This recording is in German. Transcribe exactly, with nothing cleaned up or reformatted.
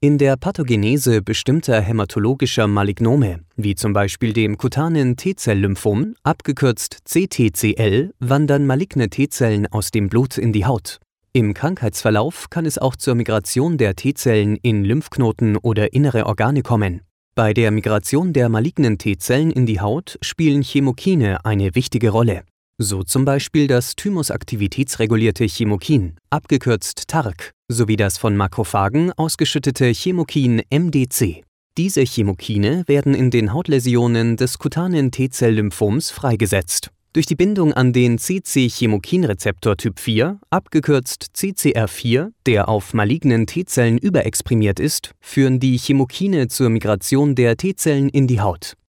In der Pathogenese bestimmter hämatologischer Malignome, wie zum Beispiel dem kutanen T-Zell-Lymphom, abgekürzt C T C L, wandern maligne T-Zellen aus dem Blut in die Haut. Im Krankheitsverlauf kann es auch zur Migration der T-Zellen in Lymphknoten oder innere Organe kommen. Bei der Migration der malignen T-Zellen in die Haut spielen Chemokine eine wichtige Rolle. So zum Beispiel das thymusaktivitätsregulierte Chemokin, abgekürzt T A R C, sowie das von Makrophagen ausgeschüttete Chemokin M D C. Diese Chemokine werden in den Hautläsionen des kutanen T-Zell-Lymphoms freigesetzt. Durch die Bindung an den C C-Chemokinrezeptor Typ vier, abgekürzt C C R vier, der auf malignen T-Zellen überexprimiert ist, führen die Chemokine zur Migration der T-Zellen in die Haut.